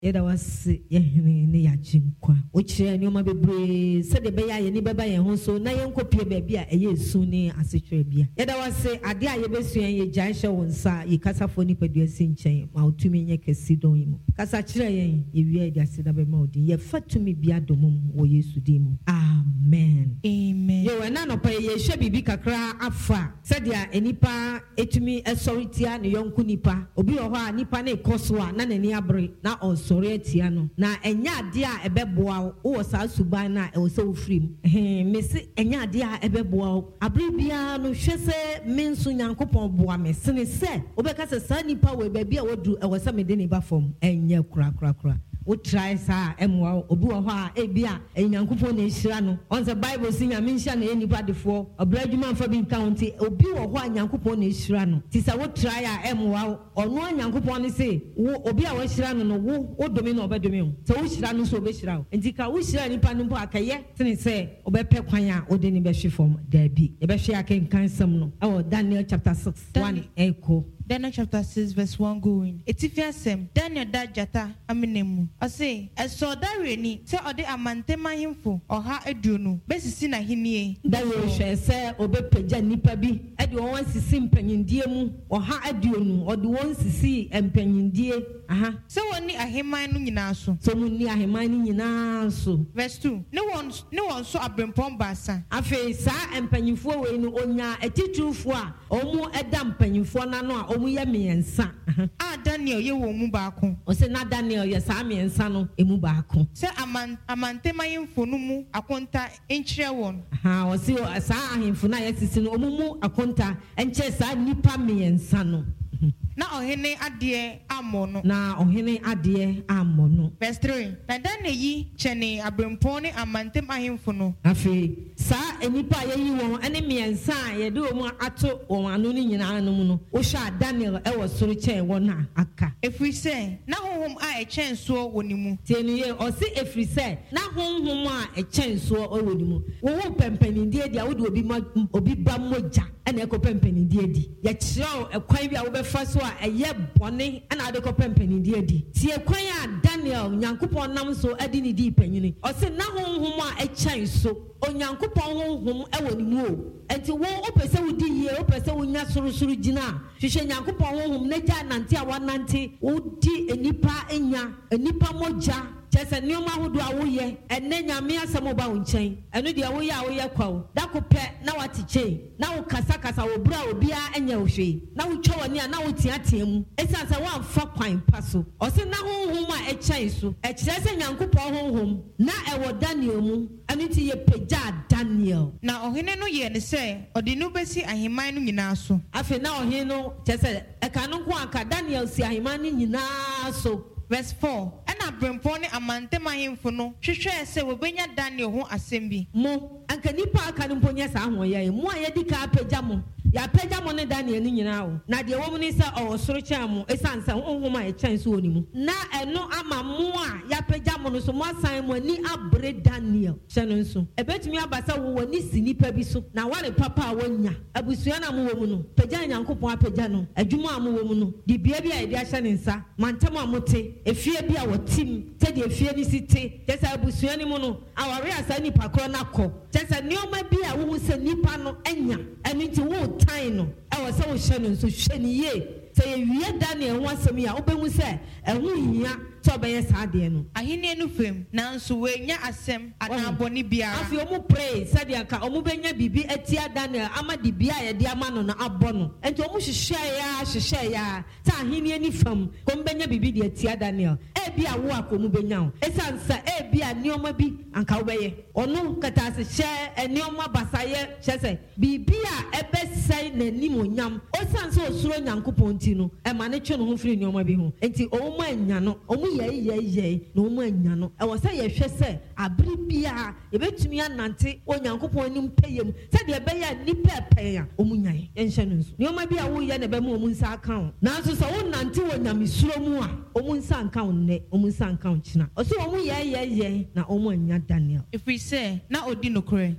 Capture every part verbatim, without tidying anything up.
Yeda was Yahini Yajinkwa, which Yoma Bebre said the Baya and Baba and so Nayanko Pia baby a year soon as a trebia. Yeda was say, Adia Yebesu and Ye Jaisha on Sa, Yicasafoni Peduasin chain, Mautumi Yakesido. Casachre, if you had just said about Modi, ye fat to me Biadomum, or Yesudimo. Amen. Amen. You are none of a shabby bicacra afa, said ya enipa etumi authority and young kunipa, Obi or Nipa ne Koswa, none any abre, now also. Tiano na enya dia ebeboa wo sa subana e wo so free eh mesi enya dia ebeboa abribia no hwese menso nyankopon boa me sene se obeka se sa nipa we ba bia wodu e wo sa me de ne ba fom enya kura kura kura wo try sa emwa obi wo ho a e bia enyankopon na ehira no on the bible sinya menhia na enipa defo obradwuma mfa bi county obi wo ho a nyankopon na ehira no ti sa wo try a emwa ono nyankopon ne se wo obi a wo ehira no no wo odomi na obedomi o so wo hira no so obehira o entika wo hira nipa no mpo akaye tene se obepe kwan a ode ne behwe fom da bi e behwe akenkan sam no e Daniel chapter six one echo Daniel chapter six verse one going. Etifia sem Daniel da jata aminemu. I say, I saw that reni say ode amantema himfo oha aduonu besisi na hinie. Da we hwe se obepeja nipa bi e de won sisi mpanyindie mu oha aduonu ode won sisi mpanyindie aha so woni aheman no nyina so. So munni aheman no nyina so. Verse two. Ne won ne won so abrempom basa. Afi sa mpanyinfo we no onya atitufo a omu eda mpanyinfo na no a omu ye miensa. Ah Daniel ye wo mu baako. O se na Daniel ye sa miensa no emu baako. Se aman amantema yimfo no mu akonta enkyere won. Ha o se sa ahemfo na ye sisi no omu mu akonta enkyere sa nipa miensa no. Na ohene ade amono na ohene ade amono. Verse three. Na Daniel yi chene abrempon ne amantem ahemfo no afi sa enipa ye yi won ene miensa ye de omu ato won anu ni nyina no mu no wo hwa Daniel e wo soro chen won a aka efri se na honhom a e chen so woni mu tienu ye o se efri se na honhom a e chen so woni mu wo wo pempani die dia wo de obi obi ba moja ene ko pempani die di ye kire e kwan bi a wo be fa so a eye bone ana ade ko pempani die di tie kwan a Daniel nyankopon nam so adi ni di panyini o se na honhom a e chen so onyankopon honhom e woni mu o enti wo opese wudi ye opese wonya sorosoro gina hwehwe nyankopon honhom na gya nante a wanante wodi enipa enya enipa moja chese nioma hodo a woye enne nyame asemo ba wo nchen eno de woye a woye kwawo dakope na watiche na wo kasa kasa wo bra obi a enya wo hwe na wo twa woni a na wo tiatia mu esansa wo amfa kwan paso o se na honhom a echen so e kire se nyankopon honhom na e wo Daniel mu eno ti ye peja Daniel na ohene no ye ne se odi no besi aheman no nyina so afi na ohene no chese e ka no ko aka Daniel si aheman no nyina so. Verse four. Ena brempon ne amantem ahemfo no hwehwe se wobenya Daniel ho asem bi mo anka nipa aka no mponya sa ho ye mo a ye dika apagya mo ya pagya mo ne Daniel ni nyina o na de wo mo ni sa o soro kya mo esansa honhom a e kyan so oni mu na eno ama mo a ya pagya mo no so mo asan mo ani abre Daniel hye no nso ebetumi abasa wo wani si nipa bi so na wale papa a wonya abusua na mo wo mu no pagya nyankopon apagya no adwuma a mo wo mu no di bia bia e de ahye ne nsa mantam a mote efie bia wotim te de efie ni site tesa abusua ni mu no aware asa nipa kro na kɔ tesa nioma bia wo se nipa no enya eno nti wo time no e wo se wo hye no nso hye ni ye se ye wie Daniel ho asem ya obehu se ehu hia to be sa de no ahene no fam nanso we nya asem anaboni bia afi omu pray said ya ka omu benya bibi atia Daniel ama di bia ye de ama no no abo no enti omu hwehwe ya hwehwe ya ta ahene ni fam kom benya bibi de atia Daniel e bia wo akomu benya o esansa e bia nioma bi anka wo beye ono kata se hye enioma basaye hye se bibi a ebesai na nimonyam osansa osuro nyankopon ti no e ma ne twe no ho firi nioma bi ho enti omu anya no omu ye ye ye no omu anya no e wo se ye hwe se abri bia e betumi anante onyankopon ni mpeyem se de be ya nipa peya omu nyan ye nhye no nso nioma bi a wo ye na be ma omu nsa aka ho nanso so wo nante wo nyamesuro mu a omu nsa aka ho ne omu nsa aka ho kina o se omu ye ye ye na omu anya Daniel if we say na odi no kure ah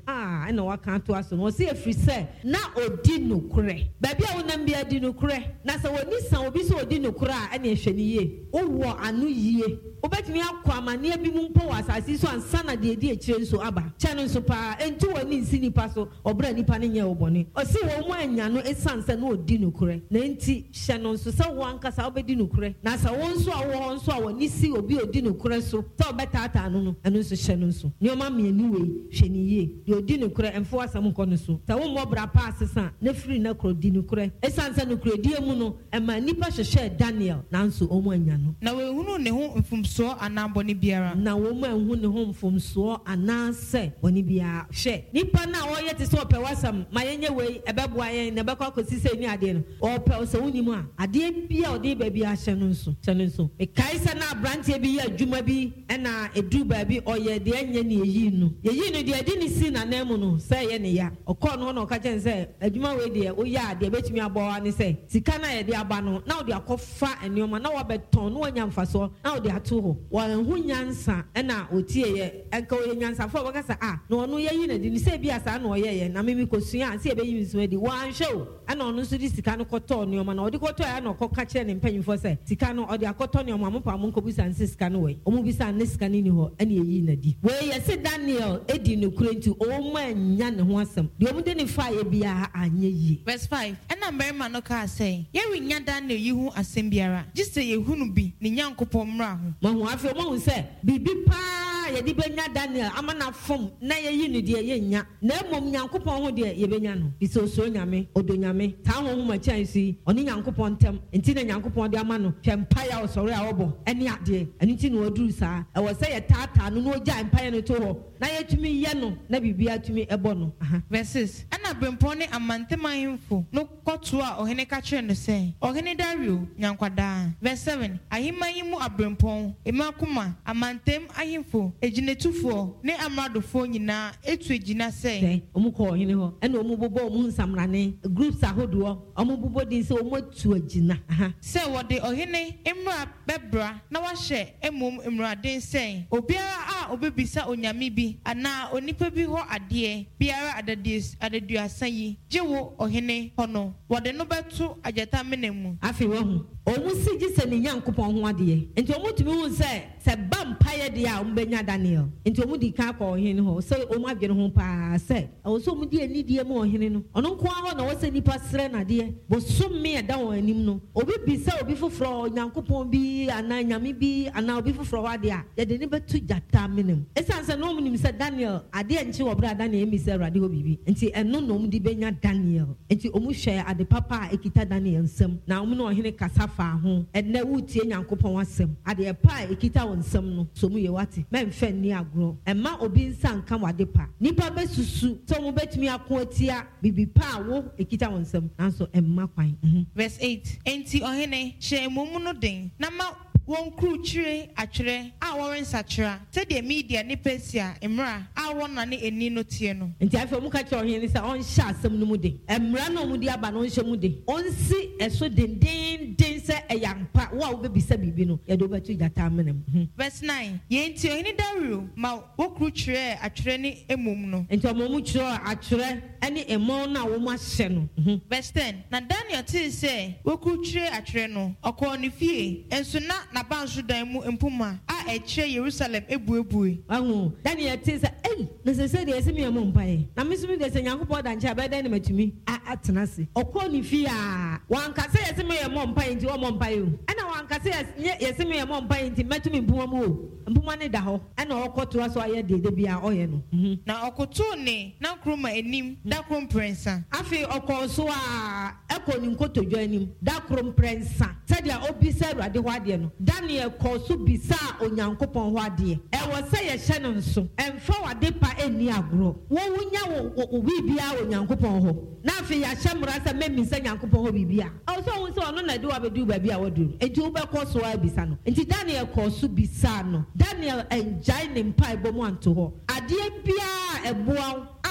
pa na waka to aso no se efri se na odi nokure baabi a wonam bia di nokure na se woni san obi se odi nokure a na ehwe ni ye wo anu yie obetimi akwa amane bi mu mpo wasase so ansa na de di ekire nso aba chano nso pa enti woni nsi nipa so obra nipa ne nye obone o se wo mu anya no esanse na odi nokure na enti hye no nso se wo ankasa obedi nokure na se wo nso a wo nso a woni si obi odi nokure so se obetata anu no anu nso hye no nso nyoma mienu we hwe ni ye de odi nokure emfo asam nko no so se wo mo bra pa asesa na firi na kro di nokure esanse nokure die mu no ema nipa hye Daniel na nso o mu anya no na we hunu ne ho mfumso anambo ni biara na wo mu ehunu ne ho mfumso anase oni biara hye nipa na wo ye te so ope wasam mayenye we ebeboa yen na bekwa kosi se ni ade no ope so woni mu a ade bia ode ba bia hye no nso hye no nso e kaisa na brantie bi ya adwuma bi na edu ba bi oye de anya ne yi no yi no de ade ni si na na mu no se ye ne ya okọ no no ka chen se adwuma we de o ya de betimi aboa ne se sika na ye de aba no na ode akofa enioma na wo beton no anya mfaso na ode ato ho wa hu nyansa na otie ye enka o nyansa fo wo kasa ah no no ye yi na de ni se bia sa na o ye ye na memi kosua se e be yi so di wan show ana ono so di sika no koto enioma na ode koto ya na okoka kire ne mpanyimfo se sika no ode akoto enioma mo pa mo nkobusa nse sika no we omu bisa ne sika ni ho ene yi na di we ye se Daniel edi no kurenti o ma nya ne ho asem de omu de ne fa ye bia anya yi verse five ena merima no ka say ye winya Daniel yi hu asem biara gise ye hunu bi ne nyankopon mra ho ma hu afi mo hu se bibi pa ye di benya Daniel amana fom na ye yi ne de ye nya na emom nyankopon ho de ye benya no bi so so nyame odo nyame ta ho hu ma chansi oni nyankopon tem enti na nyankopon de ama no hwempa ya osore a obo ene ade eni ti no oduru saa e wo se ye tata no no gya empa ye no to ho na ye tumi ye no na bibia tumi ebo no aha verses ana brempon ne amantema himfo no koto a ohene ka kire no se ohene Dario nyankwada verse seven ahima yimu abrempon emakuma amantem ahimfo eginetufo ne amradofo nyina etu egina se omuko ohene ho ena omubobo omu nsamrane groups ahodo omubobo din se omotu egina aha se wode ohene emra bebra na wahye emom emraden se obiara a obebisa onyame bi ana onipa bi ho ade biara adadies adaduasa yi jewo ohene hono wode no beto ajata menemu afi wo hu omu sigi se ne nyankopon ho ade enti omu tumi hu se se bampaye de a ombenya Daniel enti omu di ka ko ohene ho se omu adwene ho pa se o so omu di anidie ma ohene no ono nko ho na wo se nipa sere na de bo so me eda won anim no obi bisa obi foforo nyankopon bi ana nyame bi ana obi foforo ho ade a de de ne betu jata menem esanse no omu nim se Daniel ade enchi wo bra Daniel emi se rade ho bibi enti eno no omu di benya Daniel enti omu hwe ade papa ekita Daniel nsem na omu no ohene kasa fa ho enne wutie nyankopon asem ade pa ekita won nsem no so mu ye wate memfa ni agro emma obi nsa nka wade pa nipa besusu so mu betumi akoatia bibi pa wo ekita won nsem nanso emma kwan verse eight enti ohene hye mumu no den na ma won kruchire atwere a woren sachira te de media ne pesia emra a wona ne eni no tie no enti afi omu ka che ohene sa on hya asem no mu de emra no mu de aba no hye mu de onsi eso den den den se eyampa wo a wo bebisa bibi no ye do betu jata menem verse nine ye enti ohene Dario ma wo kruchire atwere ne emom no enti omu mu chiro atwere ene emon na wo mu ahye no verse ten na Daniel te se wo kruchire atwere no okọ ne fie enso na na bansu dan mu empuma a eche Jerusalem ebuebue ahu Daniel te se eh na se se de ese me mo mpae na me sumi de se nyankopon da ncha be dan na matumi a atena se okọ ne fie a wan ka se ese me mo mpae nti wo mo mpae o ana wan ka se ese me mo mpae nti matumi empuma mu o empuma ne da ho ana okoto aso aye de de bia oye no na okoto ne na kroma enim da krom prensa afi okoso a eko ni nkotodwa anim da krom prensa sadia obisa Awurade ho ade no Daniel koso bisa onyankopon ho ade e wo se ye hye no nso emfa wade pa eni agro wo wunya wo bibia onyankopon ho na afi ya hye mra se memi se nyankopon ho bibia o so wo se ono na de wa bedu ba bia woduru enti wo be koso a bisa no enti Daniel koso bisa no Daniel enjai ne mpa ebomu anto ho ade bia eboa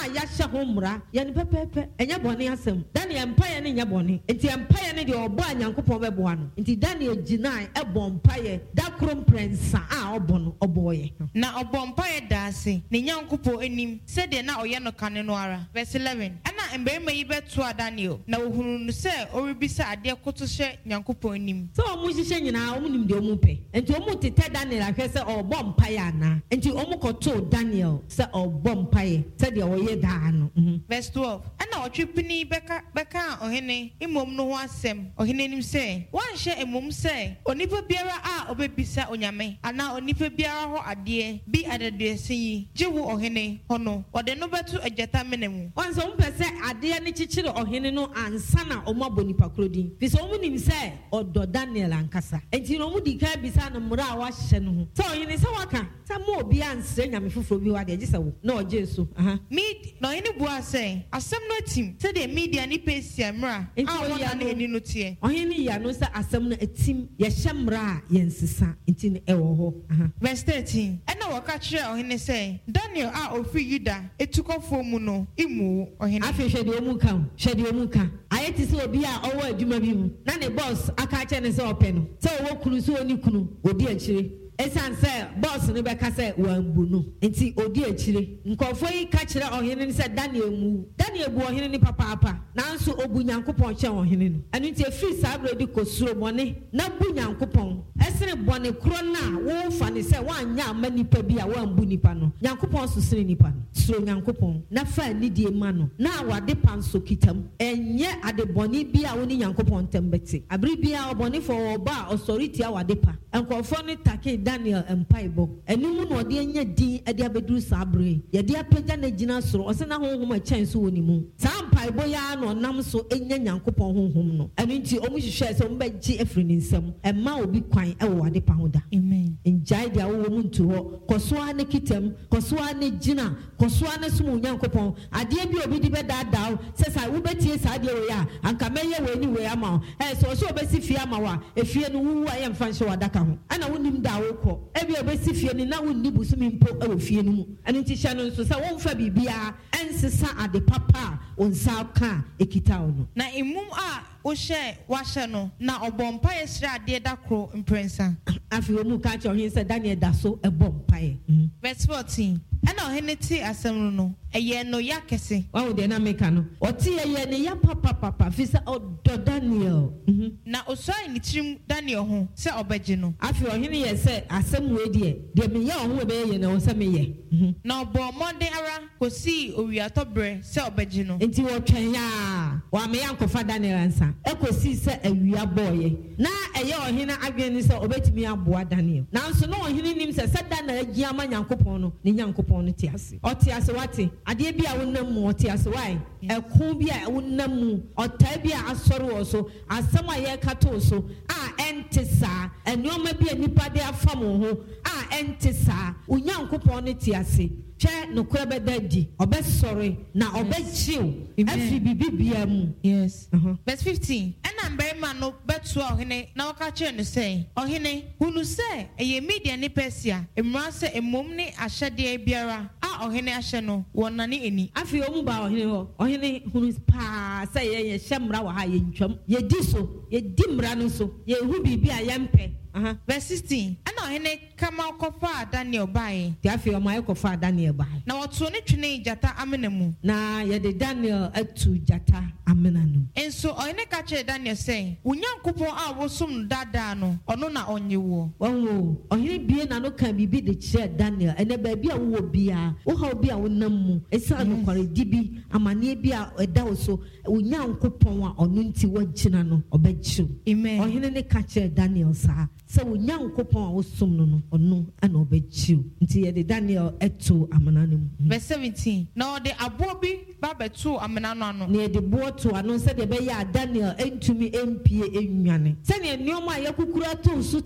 a yɛahyɛ ho mmara yɛne pɛpɛɛpɛ ɛnyɛ bɔne asɛm. Daniel mpaeɛ ne nyɛ bɔne nti mpaeɛ ne deɛ ɔbɔ a Nyankopɔn bɛboa no nti Daniel gyinae ɛbɔ mpaeɛ da koro mprɛnsa a ɔbɔ no ɔbɔɔyɛ. Na ɔbɔ mpaeɛ da ase ne Nyankopɔn anim sɛdeɛ na ɔyɛ no kane no ara. Verse eleven. Ɛna mmarima yi bɛtoa Daniel na wohunu no sɛ ɔrebisa adeɛ koto hyɛ Nyankopɔn anim. Sɛ ɔmo hyehyɛ nyinaa ɔmo nim deɛ ɔmo pɛ nti ɔmo tetɛ Daniel ahwɛ sɛ ɔbɔ mpaeɛ anaa nti ɔmo kɔtoo Daniel sɛ ɔbɔ mpaeɛ sɛdeɛ ɔyɛ daa no. Verse twelve. Ɛna ɔtwe pini bɛka bɛka ɔhene mmom no ho asɛm ɔhene anim sɛ wanhyɛ mmom sɛ onipa biara a ɔbɛbisa onyame anaa onipa biara hɔ adeɛ bi adaduase yi gye wo ɔhene hɔ no ɔde no bɛto agyata mena mu. Ɔnso ɔmo pɛ sɛ adeɛ ne kyekyere ɔhene no ansa na ɔmo abɔ nipa koro din fi sɛ ɔmo nim sɛ ɔdɔ Daniel ankasa nti na ɔmo di kan bisa no mmara a wahyɛ no ho sɛ ɔhene sɛ waka sɛ mo obi ansrɛ nyame foforɔ bi wɔ adeɛ gye sɛ wo na ɔgye so. Mid na ɔhene bua sɛ asɛm no atim sɛdeɛ media ne Persia mmara a wɔna ne ani no teɛ. Ɔhene yi ano sɛ asɛm no atim yɛhyɛ mmara a yɛnsesa nti no ɛwɔ hɔ. Verse thirteen. Ɛna wɔka kyerɛ ɔhene sɛ Daniel a ofiri Yuda etukɔfoɔ mu no imu ɔhene. Afei hwɛ deɛ ɔmu ka hwɛ deɛ ɔmu ka ayɛ te sɛ obi a ɔwɔ adwuma bi mu na ne boss aka kyerɛ ne sɛ ɔpɛ no sɛ ɔwɔ kunu so ɔni kunu odi akyire esan sɛ boss no bɛka sɛ wambu no nti odi akyire nkɔfoɔ yi ka kyerɛ ɔhene ne sɛ Daniel mu Daniel bu ɔhene ne papaapa nanso obu Nyankopɔn kyɛn ɔhene no ɛno nti efiri saa abere di kosuro bɔne na bu Nyankopɔn ɛsene bɔne koro na wɔfa ne sɛ wanya ama nipa bi a wambu nipa no Nyankopɔn so sene nipa no suro Nyankopɔn na fa anidie ma no na wade panso kitam ɛnyɛ ade bɔne bi a woni Nyankopɔn ntam bɛte abere bi a ɔbɔne fo ɔba a ɔsɔre tia wade pa nkɔfoɔ no take Daniel mpaebɔ ɛnum na ɔde anya din ɛde abɛduru saa abere yɛde apagya na gyina soro ɔsɛ na honhom akyɛn so wɔ ne mu saa mpaebɔ ya na ɔnam so enya Nyankopɔn honhom no ɛno nti ɔmo hwehwɛ sɛ ɔmo bɛgye afiri ne nsam ɛma obi kwan ɛwɔ wade pa ho da. Amen. Njae deɛ awɔ mu ntu hɔ kɔsoa ne kitam kɔsoa ne gyina kɔsoa ne som Nyankopɔn adeɛ bi obi de bɛdaadaa sɛ saa wobɛtie saa adeɛ wɔ ya anka mɛyɛ wɔ ani wɔ ama wo ɛ sɛ ɔsɛ ɔbɛsi fie ama wa efie no wuwu a yɛmfa nhyɛ wadaka ho ana wonim da wokɔ ebi obesi fie ni na wonni busumi mpo e wo fie no mu ɛno nti hyɛ no nso sɛ womfa bibia ɛnsesa ade papa a onsa ka ekita wo no na imum a wo hyɛ wahyɛ no na ɔbɔ mpae sra ade da kro mprensa afi wo mu ka kyɛ ɔhen sɛ Daniel da so ɛbɔ mpae. Verse fourteen. Ɛna ɔhene te asɛm no no ɛyɛ no ya kɛse wa wo de na meka no ɔte ɛyɛ ne ya papa papa fi sɛ ɔdɔ Daniel na ɔsɔe ne tirim Daniel ho sɛ ɔbɛgye no afi ɔhene yɛ sɛ asɛm wei deɛ deɛ meyɛ ɔho ɛbɛyɛ yɛ na ɔsɛ meyɛ na ɔbɔ mmɔden ara kɔsii owiatɔ berɛ sɛ ɔbɛgye no nti wɔtwɛn a wɔameya nkɔfa Daniel ansa ɛkɔsii sɛ awia bɔɔyɛ na ɛyɛ ɔhene adwene ne sɛ ɔbɛtumi aboa Daniel nanso na ɔhene nim sɛ sɛ Daniel agye ama Nyankopɔn no ne Nyankopɔn no te ase ɔte ase wate adeɛ bi a wonam mu ɔte ase wae ɛko bi a wonam mu ɔtaa bi a asɔre wɔ so asɛm a yɛka to so a ɛnte saa ɛnneɔma bi a nipa de afam ho a ɛnte saa Onyankopɔn no te ase hwɛ nokora bɛda di ɔbɛsɔre na ɔbɛkyew afiri bibibia mu. Yes. Uh-huh. Verse fifteen. Ɛna mbarima no bɛtoa ɔhene na ɔka kyerɛ no sɛ ɔhene hunu sɛ ɛyɛ Media ne Persia mmara sɛ mmom ne ahyɛdeɛ biara a ɔhene ahyɛ no wɔ nane ani. Afei ɔmu ba ɔhene hɔ ɔhene hunu paa sɛ yɛyɛ hyɛ mmara wɔ ha yɛntwam yɛdi so yɛdi mmara no so yɛhu biribi a yɛmpɛ. Uh-huh. Verse sixteen. Ɛna ɔhene kama ɔkɔfa Daniel bae. Ti afei ɔmo ayɛ kɔfa Daniel bae. Na wɔto ne twene gyata amena mu. Na yɛde Daniel atu gyata amena no. Nso ɔhene ka kyerɛ Daniel sɛ wo Nyankopɔn a wosom no daadaa no ɔno na ɔnye wo. Wɔn ɔhene bie na no kan bibi de kyerɛ Daniel ɛnɛ baabi a wowɔ bia wo ha obi a wonam mu ɛsɛ anokware di bi amaneɛ bi a ɛda wo so wo Nyankopɔn a ɔno nti wɔgyina no ɔbɛkyew. Amen. Ɔhene ne ka kyerɛ Daniel saa sɛ wo Nyankopɔn a wosom no no ɔno ana ɔbɛkyew nti yɛde Daniel ɛto amana no mu. Verse seventeen. Na ɔde aboɔ bi babetu amena no ano ne de bo to ano se de be ya Daniel entumi empie enwane se ne nioma ye kukura to so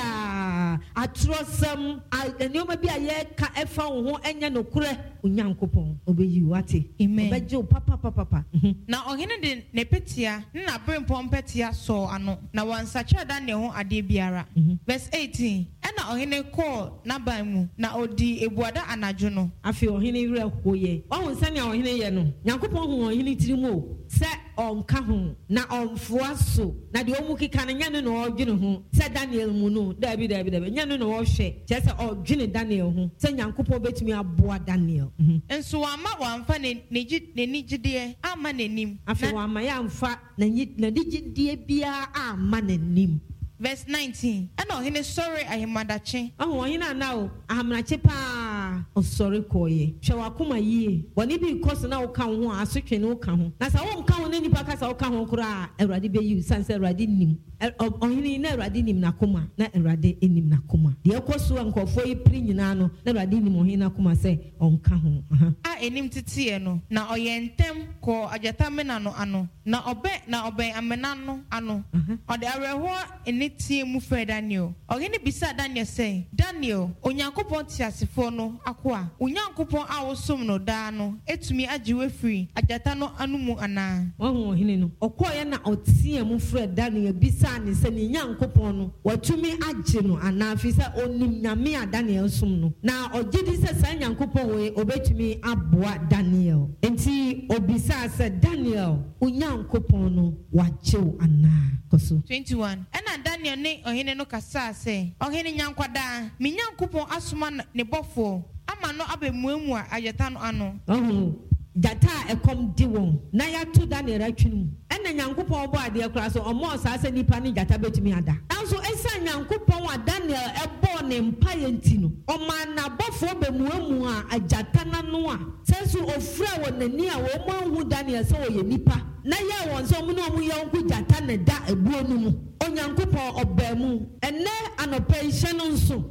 tibia atrosem nioma bi aye ka efa wo ho enye no kure Onyankopon obeyi wate obeje papa papa papa na ohene de ne petia na brempom petia so ano na wansacha Daniel ho ade biara verse eighteen ena ohene call na ban mu na odi ebuada anajo no afi ohene wura hoye ohun sani ohene ye no Nyankopon hu ohene tirimo se onka ho na onfoa so na de omu kika ne nyane no odwene ho se Daniel mu no dabi dabi dabi nyane no wo hwe je se odwene Daniel ho se Nyankopon betumi aboa Daniel enso ama wamfa ne ne nigide ama nanim afi wama ya mfa na nigide bia ama nanim verse nineteen ana ohene sorry ahimadache oh ohene na o ahamrache pa o sorry koye hwe wakoma yie woni bi koso na wo ka ho asotwe ne wo ka ho na sa wo nka ho na nipa ka sa wo ka ho kura Awurade be yi sanse Awurade nim ohene na Awurade nim na koma na Awurade enim na koma de ekoso nkofo yi pri nyina no na Awurade nim ohene na koma se onka ho a enim tete no na oyentem ko ajata mena no ano na obe na obe amena no ano ode areho eni tie mu fre Daniel ogene bisa Daniel say Daniel Onyankopon tiasefo no akoa Onyankopon awosom no da no etumi agiwe free ajata no anumu ana ohu ohene no okoye na otie mu fre Daniel bisa ne se ne Nyankopon no watumi agi no ana fi se onim nyame a Daniel som no na ogidi se sa Nyankopon we obetumi aboa Daniel enti obisa se Daniel Onyankopon no wachew ana koso twenty-one ena Daniel ne ohene no kasa se ohene Nyankwada me Nyankopon asoma ne bofo ama no abemuamu a ayeta no ano ohu data ekom di won na ya to Daniel atwinu ena Nyankopon bo ade akura so omo sa se nipa ne data betumi ada anso esa Nyankopon wa Daniel ebo ne mpa yenti no oma na bofo bemuamu a ajata na no a senso ofura won nani a wo mo hu Daniel se wo ye nipa na ya won so mo no mo yonku jata ne da ebuo no mu Onyankopon obamu ene anopension nso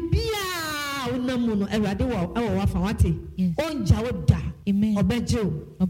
bibia onamu no Awurade wo ewo wafa wate onja woda obeje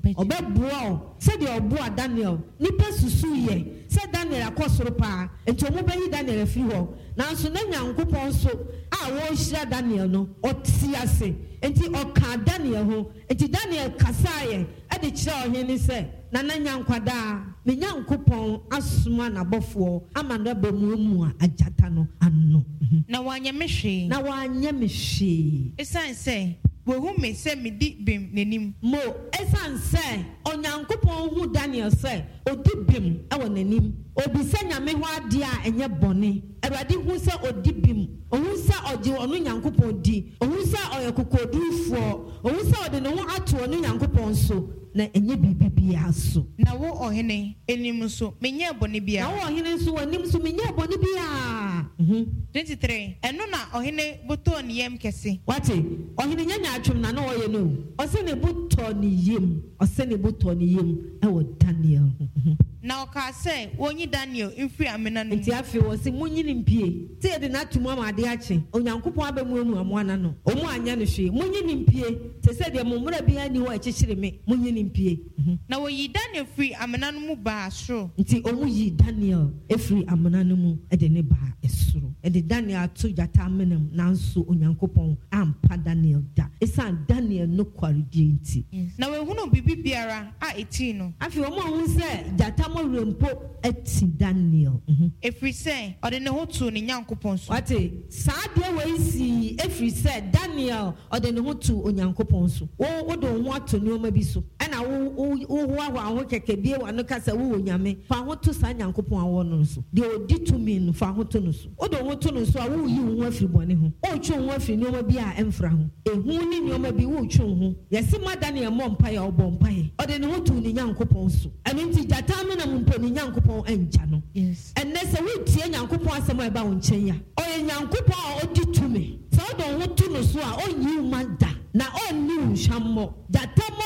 obebua se de obua Daniel nipa susu ye se Daniel akosoro pa enti omo beyi Daniel afiri ho nanso na Nyankopon so a wo hira Daniel no oti ase enti oka Daniel ho enti Daniel kasaye e de kira ohene se na na Nyankwada me Nyankopon asoma na bofo amanda bemuamu a ajata no anno na wanya mehwe na wanya mehwe esan se wo hu me se me di bim nanim mo esan se Onyankopon hu Daniel se odi bim e wo nanim obi se nyame ho ade a enye bone Awurade hu se odi bim ohun se oje onu Nyankopon di ohun se oyekokodufo ohun se ode ne ho ato onu Nyankopon so na enye bibibia so na wo ohene enim so menye bone bia na wo ohene so wanim so menye bone bia mhm twenty-three eno na ohene boto ne yem kese wate ohene nyanya atwem na na wo ye no ose ne boto ne yem ose ne boto ne yem e wo Daniel na oka se wonyi Daniel mfiri amena no nti afi wo se munyi ne mpie te de na tumu amade ache Onyankopon abamu amu amoana no omu anya ne hwe munyi ne mpie te se de momra bia ni wo achichire me munyi ne mpie na wo yi Daniel free amena no mu ba asoro nti omu yi Daniel efiri amena no mu e de ne ba esoro e de Daniel ato jata amenam nanso Onyankopon ampa Daniel da esan Daniel no kwaridi nti na we hunu bibi biara a eti no afi omu hu se jata mo rempo eti Daniel efiri se ode ne ho to ne Nyankopon so wate saa de we si efiri se Daniel ode ne ho to Onyankopon so wo wo do ho ato ne oma bi so na wo wo wo aho keke bie wa no kasa wo nyame fa ho to sa Nyankopon awo no so de odi to me no fa ho to no so o do ho to no so a wo yi ho afiri bone ho o twu ho afiri ne oma bi a emfra ho ehu ni ne oma bi wo twu ho yesi ma Daniel mo mpa ya obo mpa ye ode ne ho to ne Nyankopon so eno nti jata me na mpo ne Nyankopon enja no yes enne se wo tie Nyankopon asem a ba wo nchen ya o ye Nyankopon a odi to me so do ho to no so a o yi ma da na onni nhwammo jata mo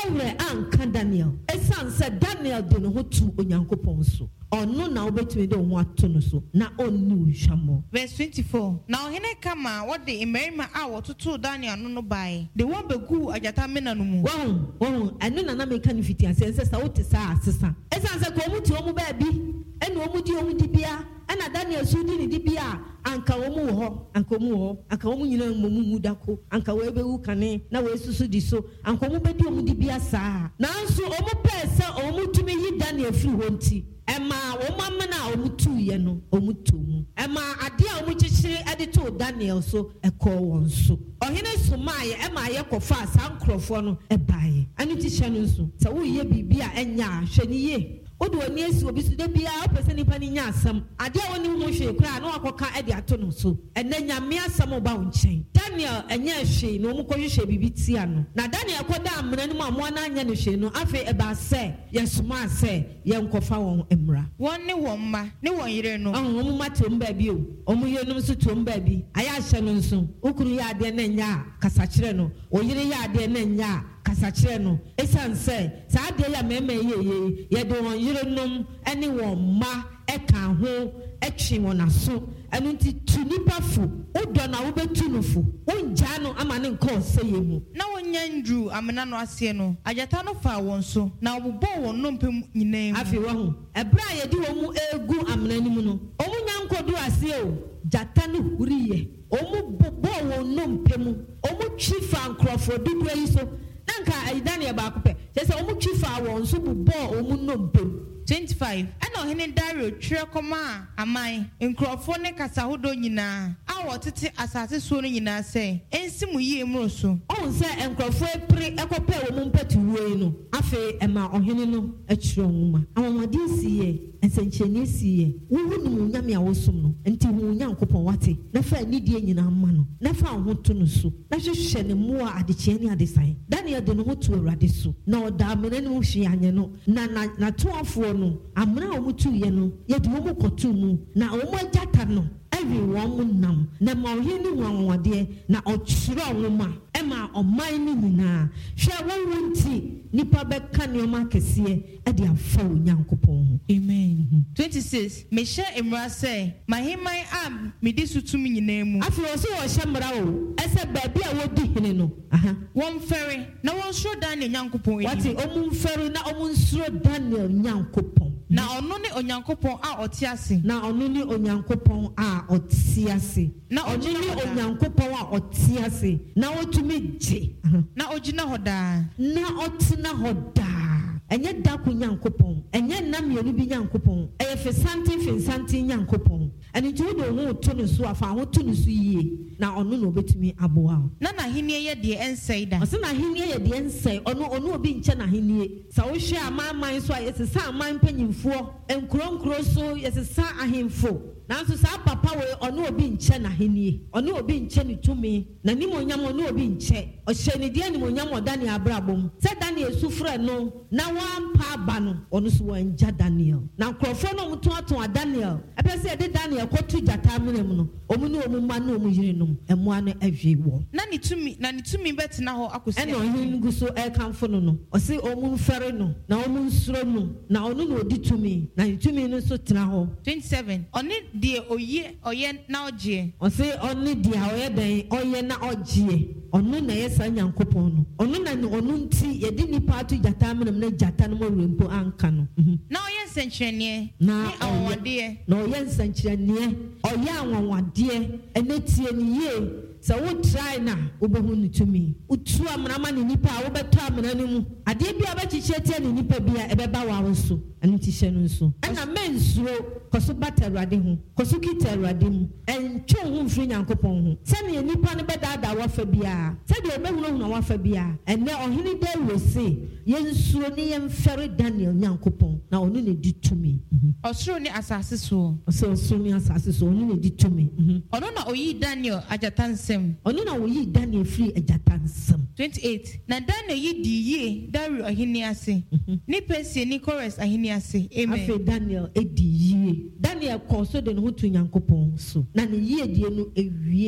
wure anka Daniel esan se Daniel de no ho tu onyankopon so ono na obetumi de ho ato no so na onni nhwamo. Verse twenty-four. Now ohene kama what the emerima a wototo Daniel no no bai the one begu ajata mena no mu won won eno na na meka no fiti ase se sa wote sa asesa esan se ko mu ti omu ba bi eno omu di omu di bia ana Daniel su di ni di bia anka omu ho anka omu ho anka omu nyina mu mu dako anka we be wu kane na we susu di so anka omu be di omu di bia sa na nso omu pese omu tumi yi Daniel free ho nti ema omu amana omu tu ye no omu tu mu ema ade a omu chichiri ade to Daniel so eko won so ohene somaye ema ye kofa sankrofo no ebaye anu ti hye no so sa wo ye bibia enya hwe ni ye odo oni esi obi su de bia opese nipa ni nya asam ade a woni ho hwe kra na wakoka ade ato no so enne nyame asam oba wo nchen Daniel enye hwe no mu kohwe bibi tia no na Daniel koda amena no ma na anya no hwe no afi eba se yesuma se ye nkofa won emra won ne won ma ne won yire no oh mu matom ba bi o omu ye no so tom ba bi aya hye no nso okuru ya ade na nya kasa kire no oyire ya ade na nya kasa kire no esan se sa ade ya meme ye ye ye de won yire nom ene won ma eka ho etwe won aso enu nti tunipa fu odo na wo betu no fu wonja no ama ne nko seye mu na wonya ndru amena no ase no ajata no fa won so na obobo won no mpem nyina mu afi wo ho ebra ye di wo mu egu amena ni mu no omu nyankodu ase o jata no huriye omu bobo won no mpem omu twifa nkrofo dudu yi so nanka Daniel ba ko pe se omu twifa won so bobo omu no mpem. twenty-five ana ohene Dario twerɛ kɔma aman nkrɔfo ne kasa hodo nyinaa a wɔtete asase so no nyinaa sɛ ensi mu yie mro so on sɛ nkrɔfo epre ekɔpɛ wo mu mpatu wuo no afi ema ohene no atwerɛ nwoma awomade siye ensenkyeni siye wuhu no nyame a wosom no enti hu nyankopɔn wate na fa nidie nyinaa ma no na fa ho to no so na hwehwɛ ne mu a adekye ne adesan Daniel de no ho to awurade so na ɔda amena ne ho hwe anye no na na toafo no amra omu tu ye no ye de omu kotu mu na omu ajata no ewi won mu nam na ma ohini wanwade na ochiro nwoma e ma oman ni nyina hwe won wonti nipa be ka ne ma kese e de afa onyankopon ho amen. twenty-six me hye emra se maheman a medi sutum nyina mu afi o se wo hye mra o ese ba bia wodi hene no aha won fere na won suro Daniel nyankopon wati omu fere na omu suro Daniel nyankopon na ono ne onyankopon a ɔte ase na ono ne onyankopon a ɔte ase na ono ne onyankopon a ɔte ase na otumi gye na ogina hoda na ɔtena hoda enye da ko nyankopon enye nam yenu bi nyankopon eye fe santin fe santin nyankopon eni tu do ho to no so afa ho to no so yie na ono no obetumi aboa na na henie ye de ensei da ose na henie ye de ensei ono ono obi nche na henie sa wo hwe amanman so ayesesa aman panyimfo enkronkro so yesesa ahemfo nanso sa papa we ono obi nche na henie ono obi nche ni tumi na nimonyam ono obi nche o hye ne de nimonyam o Daniel abrabom se Daniel sufre no na wampa aba no ono so wanja Daniel na nkrofo no mto ato Daniel epese de Daniel kotu jata menemu no omu ne omu ma na omu yire no emo ano ahwe wo na ni tumi na ni tumi betina ho akosi eno hin gu so e kanfo no no o se omu mfere no na omu nsuro no na ono no odi tumi na tumi no so tena ho. twenty-seven oni de oye oye na oje o se oni de oye den oye na oje ono na yesa nyankopon no ono na ono nti ye di nipa atu jata menemu na jata no mo rempo anka no na oye nsenkyerene na awode na oye nsenkyerene oye anwawade enetie ni ye so wo try na obehu ni tumi utu amana ma ni nipa wo beto amana ni mu ade bia ba chiche tie ni nipa bia ebeba wa wo so anu ti hye no nso ana mensuro koso batarade ho koso kitarade mu entwo ho mfiri nyankopon ho se ne nipa ne bedada wa fa bia se de obehu no ho wa fa bia ene ohini de wose yensuro ne yemfere Daniel nyankopon na onu ne di tumi osuro ni asase so so osuro ni asase so onu ne di tumi ono na oyi Daniel ajata nsem ono na oyi Daniel free ajata nsem. twenty-eight na Daniel yi di ye Dario ahini ase ni Persia ni Kores ahini ase amen afi Daniel edi ye Daniel ko so de no to nyankopon so na ne ye die no ewie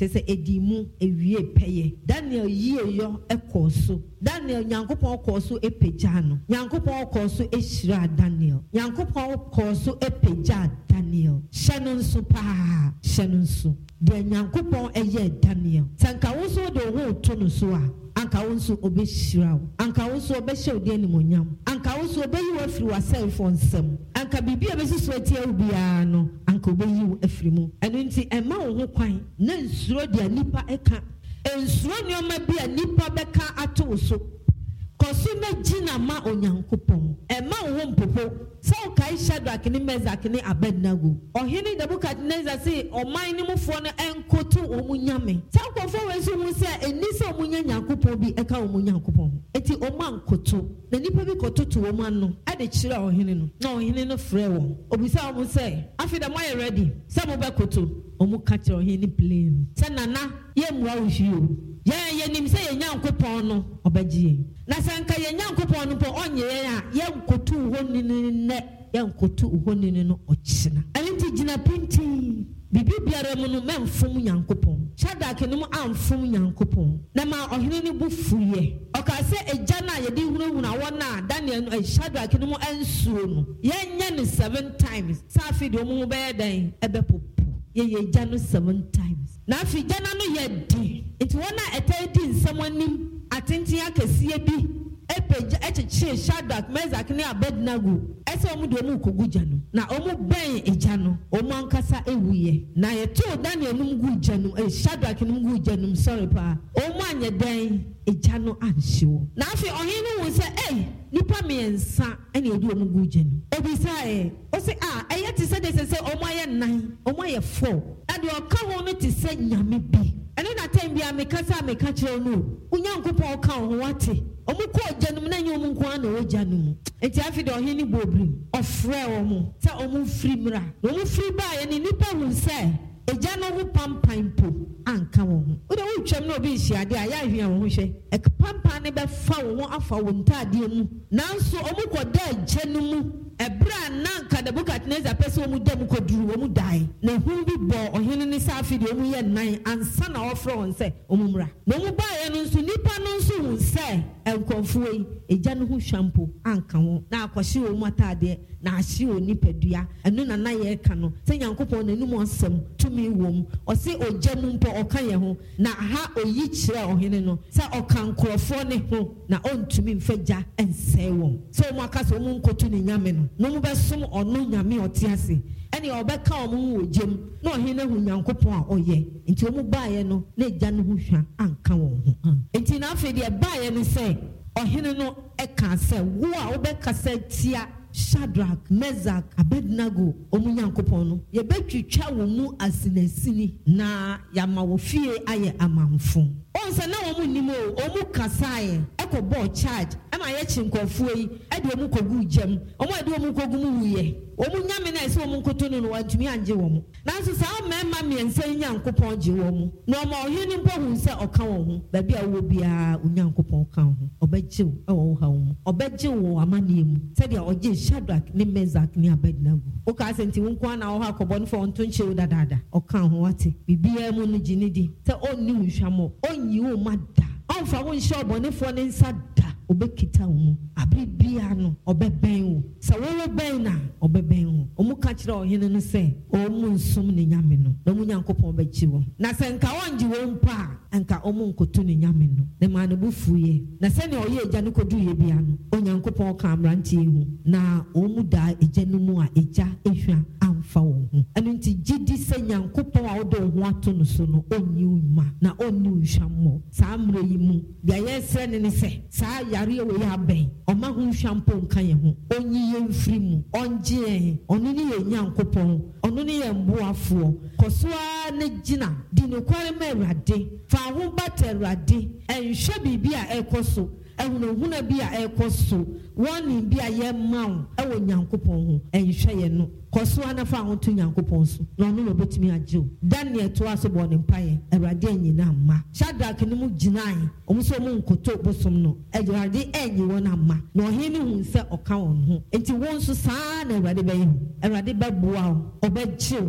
te se edimu ewie peye Daniel yie yo ekoso Daniel Nyankopon koso epegya no Nyankopon koso ehira Daniel Nyankopon koso epegya Daniel Shannon super Shannon su de Nyankopon eye Daniel sanka wo so de ho to no so a anka wo so obehira wo anka wo so obehye odi animonyam anka wo so obeyi wo afiri wa cell phone sam anka bibia besi so atia wo bia no anka obeyi wo afiri mu eno nti ema wo ho kwan na nsuro de nipa eka ensuro nyoma bia nipa beka ato so koso na gina ma Onyankopon ema wo mpopo so kai Shadrach ni Meshach ni Abednego ohini Nebukadnezar say oman ni mufo no enkoto omunyame sankofo wenso mu se enise omunya Nyankopon bi eka omunyankopon eti oman koto na nipa bi kototo oman no ade kire ohini no na ohini no frɛ won obisa omu say afida mo are ready se mo be koto omu ka kire ohini plane se nana ye muwa wo hio ye ye nim se ye Nyankopon no obagye na sanka ye Nyankopon no po onye ye a ye nkoto honini ne ye nkoto honini no ochina anti gina pinti bibi biara mu no memfom Nyankopon Shadrach no mu amfom Nyankopon na ma ohene ne bufuye oka se eja na ye di hunu na wona Daniel no Shadrach no mu ansuo no ye nya ne seven times safi de mu be dan ebe popo ye ye eja no seven times na afi jana no ye di it wona etedi nsamonim atenti akasie bi epeja echiche Shadrach Meshach ni Abednego ese omu de omu koguja no na omu ben eja no omu ankasa ewuye na ye to Daniel num guja no e Shadrach num guja no sorry pa omu anye den eja no anhyewo na afi ohene wo se eh nipa miensa ene edi omu guja no obisa eh o se ah eye ti se de se omu aye nine omu aye four ade o ka ho no ti se nyame bi ene na time bia me kasa me ka kire no Onyankopon ka ho wate omu ko janum na nyi omu nko na o janum enti afi de ohini bobrim ofre omu se omu firi mra omu firi ba ye ni nipa hu se eja no ho pampan po anka wo ho o de wo twam na obi hyiade a ya hwia wo ho hwe ek pampan ne be fa wo afa wo ntade mu nanso omu ko da janum ebra nanka Nebukadnezar pese omu dem koduru omu dai na hu bi bo ohene ne safi de omu ye nan ansa na ofre won se omu mra na omu ba ye no nso nipa no nso hu se enkonfo yi eja no hu shampoo anka wo na akwahye omu atade na ahye oni padua enu na na ye ka no se Nyankopon na num onsem tumi wom o se oja mu mpo oka ye ho na ha oyi kire ohene no se oka nkrofo ne ho na ontumi mfaja ense wom so omu akasa omu nkoto ne nyame no no mu besom ono nyame otiase ene obeka omu wo jem na ohene hu Nyankopon a oye nti omu baaye no na eja no hu hwa anka wo ho nti na afi de baaye no se ohene no eka se wo a obeka se tia Shadrach Meshach Abednego omu Nyankopon no ye betwitwa wo mu asinasini na yama wo fie aye amamfo onse na wo mu nimo omu kasaye ekobo charge ama ye chinkofo yi ede omu kogu jam omu ede omu kogu mu wuye omu nyame na ese omu nkoto no wantumi anje wo mu nanso sa mema miensa Nyankopon je wo mu no ma ohini mpo hu se oka wo ho ba bia wo bia Nyankopon ka ho obegye wo wo ha wo obegye wo amane mu se dia oje Shadrach ni Meshach ni Abednego o ka senti won kwa na wo ha kobon fo onto nche dadada oka ho wate bibia mu no ginidi se onni nhwamo onyi wo mada onfa won hye obonefo ne nsa da obekita wo abibia no obeben wo se wo ben na obeben wo omu ka kire ohene no se omu nsum ne nyame no na mu Nyankopon bagye wo na se nka wonje wo mpa anka omu nkoto ne nyame no ne ma ne bufuye na se ne oye eja no kodu ye bia no Onyankopon ka amrantie hu na omu da eja no mu a eja ehwa amfa wo hu enu nti gidi se Nyankopon a odo ho ato no so no onyi uma na onni nhwammo sa amre yi mu bia ye sre ne ne se sa yare we ya ben oma hu nhwampo nka ye ho onyi ye mfiri mu onje onu ni ye Nyankopon onu ni ye mboafo kosoa ne gina di no kware ma Awurade fa ho bata Awurade enhwe bibia ekoso ehunu huna bia ekoso woni bia ye mawo ewo Nyankopon ho enhwe ye no kosoa na fa ho to Nyankopon so na onu no betumi agye Daniel to aso bo ne mpaye Awurade anyina ma Shadrach ne mu ginai omu so mu nkoto bosom no Awurade enyi wona ma na ohene hu se oka won ho enti won so saa na Awurade be yi Awurade beboa obegye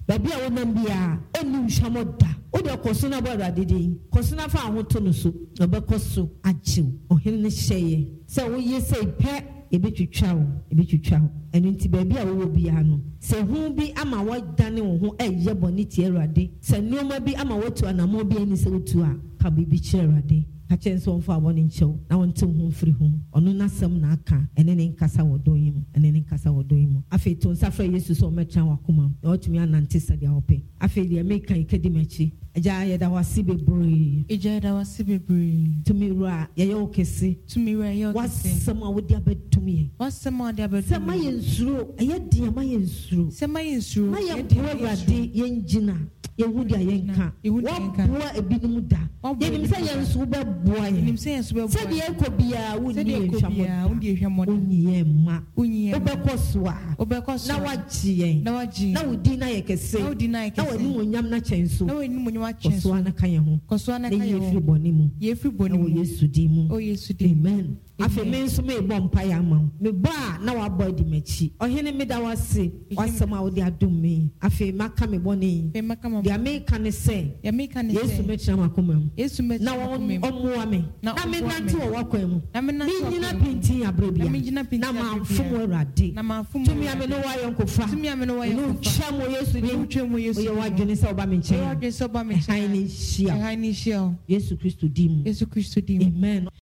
Baby a wonam bia oni hwamoda o de kosona bo awurade din kosona fa ahoto no so obekoso agyew ohene ne hyeye se wo ye se pe ebetwitwa wo ebetwitwa wo enu nti baby a wo bia no se hu bi ama wo dane wo ho eye boni ti awurade se nneoma bi ama wo tu anamo bi ani se wo tu a ka bibi chi awurade ka chen so mfa abone nchew na wonte ho mfiri ho ono nasem na aka ene ne nkasa wodonyim ene ne nkasa wodonyim afi to nsafra yesu so metran wakoma na otumi anante sade ahope afi de make ikedi machi eja yeda wasi bebre eja yeda wasi bebre tumi ra ye ye okese tumi ra ye okese wasema wodi abetumi wasema wodi abetumi sema ye nsuro eye dia ma ye nsuro sema ye nsuro ma ye buwade ye njina ye hudi ayenka wa ebinum da ye nim se ye nso be boa ye nim se ye nso be boa se de ekobia wudi ehwamo wudi ehwamo unyi ma unyi obekosoa obekosoa na waji ye na waji na wudi na ye kese na wudi na ye kese na wani monyam na chenso na wani monyam na chenso kosoa na kan ye ho kosoa na kan ye ho ye free bonimu ye free bonimu o Yesu di mu o Yesu di amen afi me nso me bo mpa ya ma me ba na wa boy di machi ohene me da wase wasema wo di adom me afi maka me boni e maka me dia me kan se ya me kan se Yesu me tira makoma Yesu me na wo omuwa me na me nante wo wakwan mu na me nante wo nyina pintin abrabia na me nyina pintin na ma fom awurade na ma fom tumi ame no wa yonkofa tumi ame no wa yonkofa twam wo Yesu ni twam wo Yesu wo wa dwene se oba me nchen wo dwene se oba me nchen han ni hia han ni hia Yesu Kristo dim Yesu Kristo dim amen